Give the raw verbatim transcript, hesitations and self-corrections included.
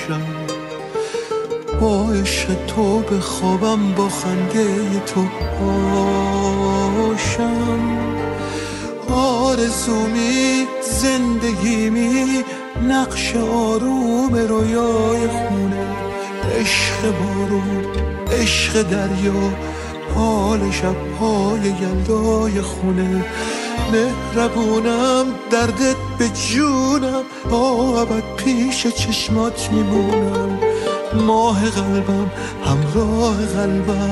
باشم، با عشق تو به خوابم، با خنده تو باشم. آرزومی زندگیمی نقش آروم رویای خونه، عشق بارون عشق دریا، حال شب‌های یلدای خونه. مهربونم دردت به جونم، با ابد پیش چشمات میمونم. ماه قلبم همراه قلبم،